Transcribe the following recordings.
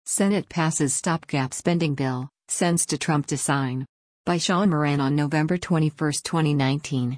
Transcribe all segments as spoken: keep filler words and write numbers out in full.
Senate passes stopgap spending bill, sends to Trump to sign. By Sean Moran on November twenty-first, twenty nineteen.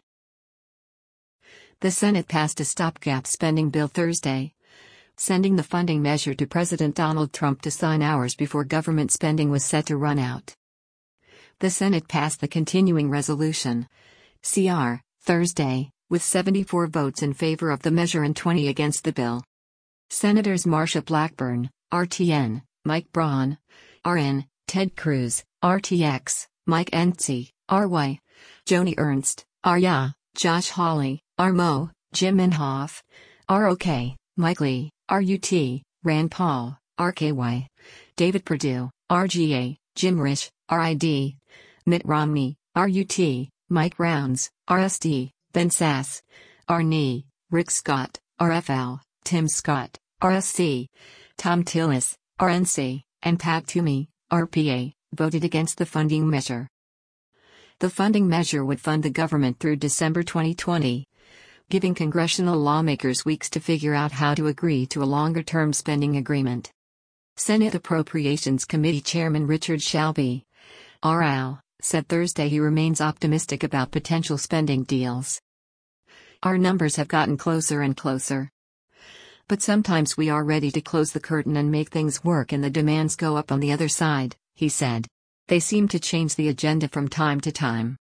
The Senate passed a stopgap spending bill Thursday, sending the funding measure to President Donald Trump to sign hours before government spending was set to run out. The Senate passed the continuing resolution, C R, Thursday, with seventy-four votes in favor of the measure and twenty against the bill. Senators Marsha Blackburn, R T N, Mike Braun, R N, Ted Cruz, R T X, Mike Enzi, R Y, Joni Ernst, R Y A, Josh Hawley, R M O, Jim Inhofe, R O K, Mike Lee, R U T, Rand Paul, R K Y, David Perdue, R G A, Jim Risch, R I D, Mitt Romney, R U T, Mike Rounds, R S D, Ben Sasse, R N E, Rick Scott, R F L, Tim Scott, R S C, Tom Tillis, R N C, and Pat Toomey, R P A, voted against the funding measure. The funding measure would fund the government through December twenty twenty, giving congressional lawmakers weeks to figure out how to agree to a longer-term spending agreement. Senate Appropriations Committee Chairman Richard Shelby, R L, said Thursday he remains optimistic about potential spending deals. Our numbers have gotten closer and closer. But sometimes we are ready to close the curtain and make things work and the demands go up on the other side, he said. They seem to change the agenda from time to time.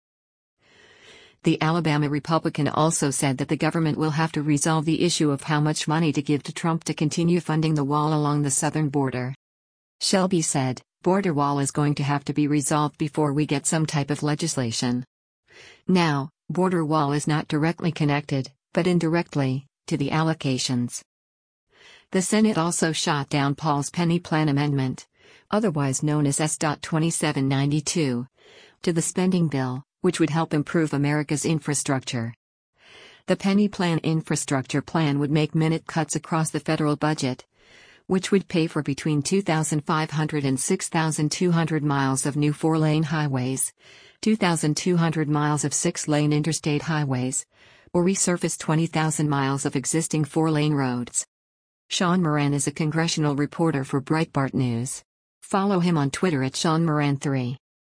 The Alabama Republican also said that the government will have to resolve the issue of how much money to give to Trump to continue funding the wall along the southern border. Shelby said, "Border wall is going to have to be resolved before we get some type of legislation." Now, border wall is not directly connected, but indirectly, to the allocations. The Senate also shot down Paul's penny plan amendment, otherwise known as S twenty-seven ninety-two, to the spending bill, which would help improve America's infrastructure. The penny plan infrastructure plan would make minute cuts across the federal budget, which would pay for between two thousand five hundred and six thousand two hundred miles of new four-lane highways, two thousand two hundred miles of six-lane interstate highways, or resurface twenty thousand miles of existing four-lane roads. Sean Moran is a congressional reporter for Breitbart News. Follow him on Twitter at Sean Moran three.